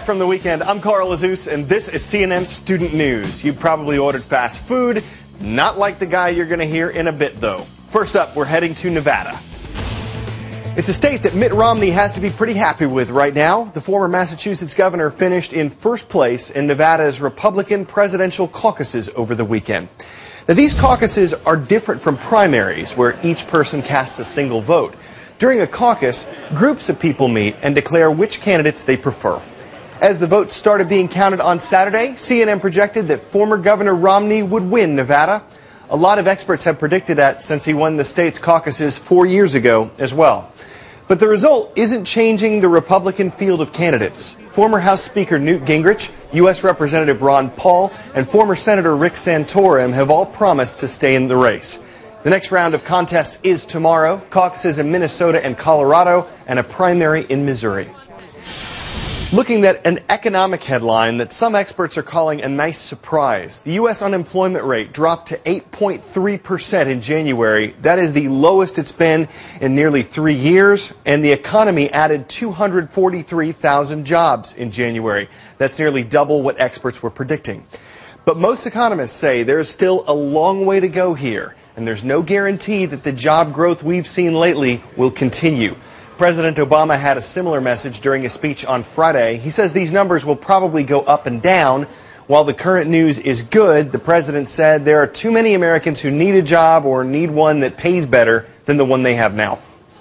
from the weekend. I'm Carl Azus, and this is CNN Student News. You probably ordered fast food. Not like the guy you're going to hear in a bit, though. First up, we're heading to Nevada. It's a state that Mitt Romney has to be pretty happy with right now. The former Massachusetts governor finished in first place in Nevada's Republican presidential caucuses over the weekend. Now, these caucuses are different from primaries, where each person casts a single vote. During a caucus, groups of people meet and declare which candidates they prefer. As the votes started being counted on Saturday, CNN projected that former Governor Romney would win Nevada. A lot of experts have predicted that since he won the state's caucuses 4 years ago as well. But the result isn't changing the Republican field of candidates. Former House Speaker Newt Gingrich, U.S. Representative Ron Paul, and former Senator Rick Santorum have all promised to stay in the race. The next round of contests is tomorrow, caucuses in Minnesota and Colorado, and a primary in Missouri. Looking at an economic headline that some experts are calling a nice surprise. The U.S. unemployment rate dropped to 8.3% in January. That is the lowest it's been in nearly 3 years, and the economy added 243,000 jobs in January. That's nearly double what experts were predicting. But most economists say there's still a long way to go here, and there's no guarantee that the job growth we've seen lately will continue. President Obama had a similar message during a speech on Friday. He says these numbers will probably go up and down. While the current news is good, the president said there are too many Americans who need a job or need one that pays better than the one they have now.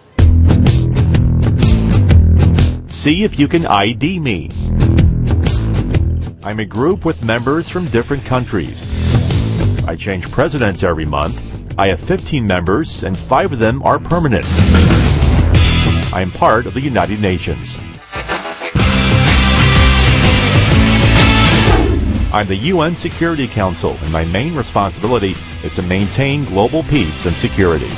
See if you can ID me. I'm a group with members from different countries. I change presidents every month. I have 15 members, and 5 of them are permanent. I am part of the United Nations. I'm the UN Security Council, and my main responsibility is to maintain global peace and security.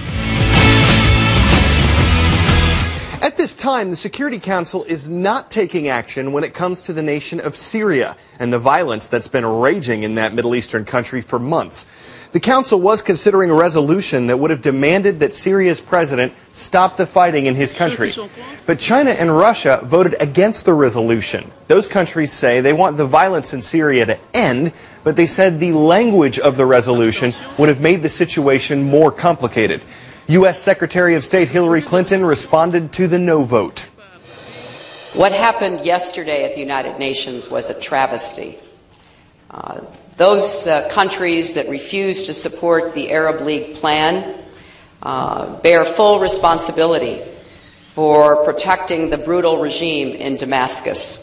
At this time, the Security Council is not taking action when it comes to the nation of Syria and the violence that's been raging in that Middle Eastern country for months. The Council was considering a resolution that would have demanded that Syria's president stop the fighting in his country. But China and Russia voted against the resolution. Those countries say they want the violence in Syria to end, but they said the language of the resolution would have made the situation more complicated. U.S. Secretary of State Hillary Clinton responded to the no vote. What happened yesterday at the United Nations was a travesty. Those countries that refuse to support the Arab League plan bear full responsibility for protecting the brutal regime in Damascus.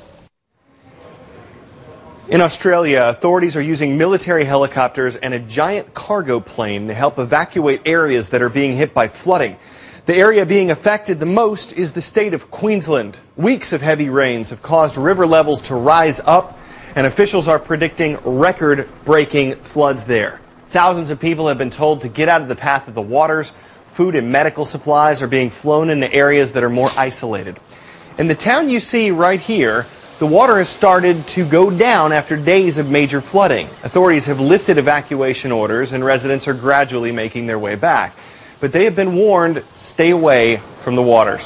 In Australia, authorities are using military helicopters and a giant cargo plane to help evacuate areas that are being hit by flooding. The area being affected the most is the state of Queensland. Weeks of heavy rains have caused river levels to rise up, and officials are predicting record-breaking floods there. Thousands of people have been told to get out of the path of the waters. Food and medical supplies are being flown into areas that are more isolated. In the town you see right here, the water has started to go down after days of major flooding. Authorities have lifted evacuation orders, and residents are gradually making their way back. But they have been warned, stay away from the waters.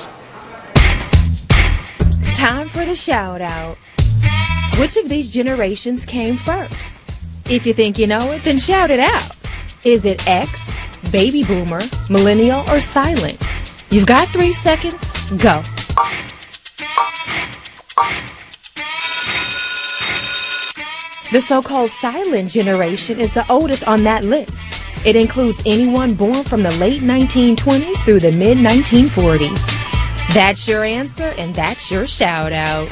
Time for the shout-out. Which of these generations came first? If you think you know it, then shout it out. Is it X, Baby Boomer, Millennial, or Silent? You've got 3 seconds. Go. The so-called Silent generation is the oldest on that list. It includes anyone born from the late 1920s through the mid-1940s. That's your answer, and that's your shout-out.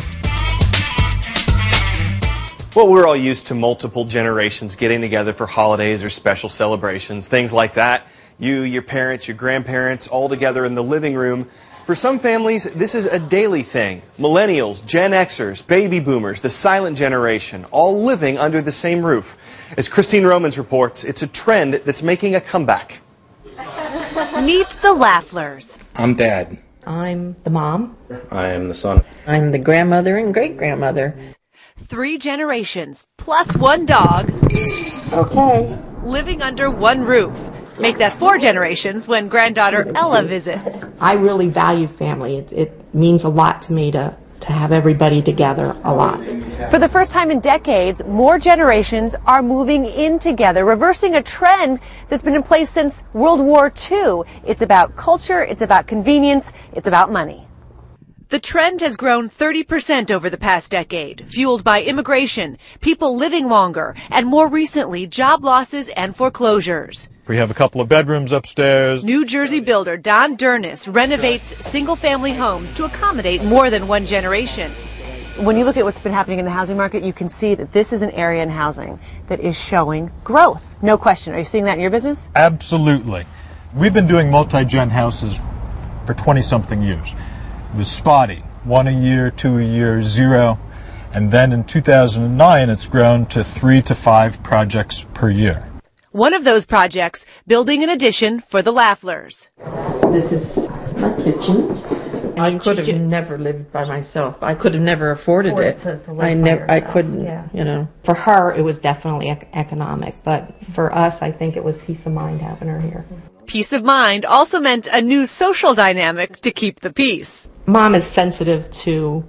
Well, we're all used to multiple generations getting together for holidays or special celebrations, things like that. You, your parents, your grandparents, all together in the living room. For some families, this is a daily thing. Millennials, Gen Xers, Baby Boomers, the silent generation, all living under the same roof. As Christine Romans reports, it's a trend that's making a comeback. Meet the Lafflers. I'm Dad. I'm the mom. I am the son. I'm the grandmother and great-grandmother. 3 generations, plus 1 dog. Okay. Living under one roof. Make that 4 generations when granddaughter Ella visits. I really value family. It means a lot to me to to have everybody together a lot. For the first time in decades, more generations are moving in together, reversing a trend that's been in place since World War II. It's about culture, it's about convenience, it's about money. The trend has grown 30% over the past decade, fueled by immigration, people living longer, and more recently, job losses and foreclosures. We have a couple of bedrooms upstairs. New Jersey builder Don Durnis renovates single-family homes to accommodate more than one generation. When you look at what's been happening in the housing market, you can see that this is an area in housing that is showing growth. No question. Are you seeing that in your business? Absolutely. We've been doing multi-gen houses for 20-something years. It was spotty. 1 a year, 2 a year, 0. And then in 2009, it's grown to 3 to 5 projects per year. One of those projects, building an addition for the Laflers. This is my kitchen. I could have never lived by myself. I could have never afforded it. I couldn't, you know. For her, it was definitely economic, but for us, I think it was peace of mind having her here. Peace of mind also meant a new social dynamic to keep the peace. Mom is sensitive to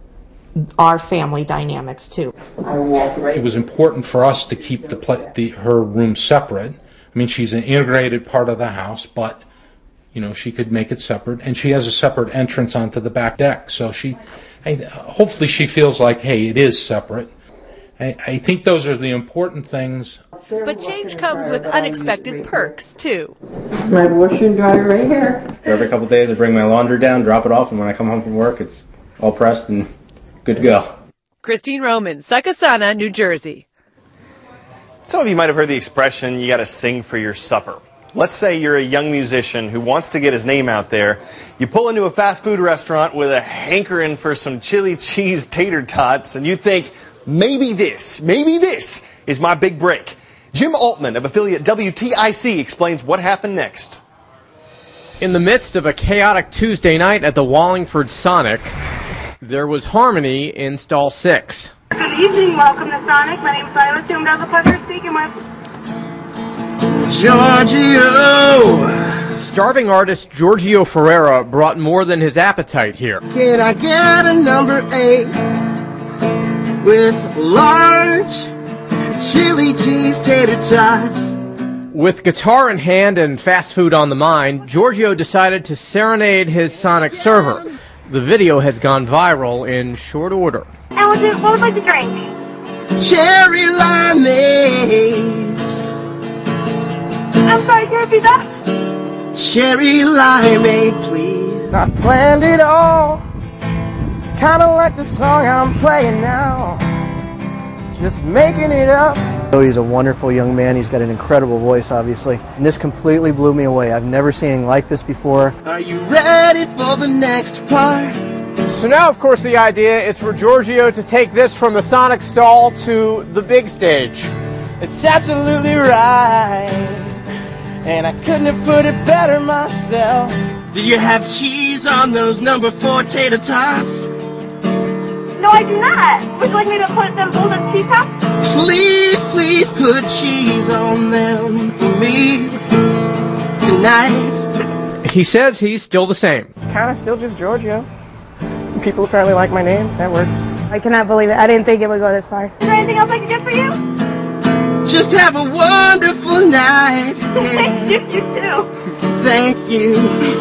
our family dynamics too. It was important for us to keep her room separate. I mean, she's an integrated part of the house, but you know, she could make it separate, and she has a separate entrance onto the back deck. So hopefully she feels like, hey, it is separate. I think those are the important things. But change comes with unexpected perks, too. My washer and dryer right here. Every couple of days I bring my laundry down, drop it off, and when I come home from work, it's all pressed and good to go. Christine Roman, Sakasana, New Jersey. Some of you might have heard the expression, you got to sing for your supper. Let's say you're a young musician who wants to get his name out there. You pull into a fast food restaurant with a hankering for some chili cheese tater tots, and you think, maybe this is my big break. Jim Altman of affiliate WTIC explains what happened next. In the midst of a chaotic Tuesday night at the Wallingford Sonic, there was harmony in stall 6. Good evening, welcome to Sonic. My name is Silas, whom it has the pleasure of speaking with. Giorgio! Starving artist Giorgio Ferrera brought more than his appetite here. Can I get a number 8 with large chili cheese tater tots? With guitar in hand and fast food on the mind, Giorgio decided to serenade his Sonic server. The video has gone viral in short order. And what would you like to drink? Cherry limeade. I'm sorry, can you repeat that? Cherry limeade, please. I planned it all, kinda like the song I'm playing now. Just making it up. Oh, he's a wonderful young man. He's got an incredible voice, obviously. And this completely blew me away. I've never seen anything like this before. Are you ready for the next part? So now, of course, the idea is for Giorgio to take this from the Sonic stall to the big stage. It's absolutely right. And I couldn't have put it better myself. Do you have cheese on those number 4 tater tots? No, I do not. Would you like me to put them both on cheese tops? Please, please put cheese on them for me tonight. He says he's still the same. Kind of still just Giorgio. People apparently like my name. That works. I cannot believe it. I didn't think it would go this far. Is there anything else I can get for you? Just have a wonderful night. Thank you, you too. Thank you.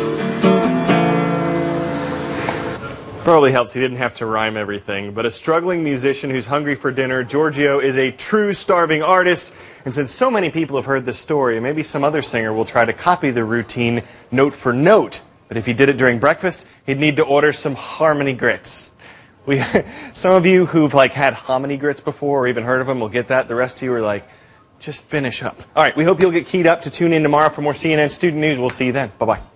Probably helps he didn't have to rhyme everything, but a struggling musician who's hungry for dinner, Giorgio is a true starving artist. And since so many people have heard this story, maybe some other singer will try to copy the routine note for note. But if he did it during breakfast, he'd need to order some Harmony grits. Some of you who've had hominy grits before or even heard of them will get that. The rest of you are like, just finish up. All right, we hope you'll get keyed up to tune in tomorrow for more CNN Student News. We'll see you then. Bye-bye.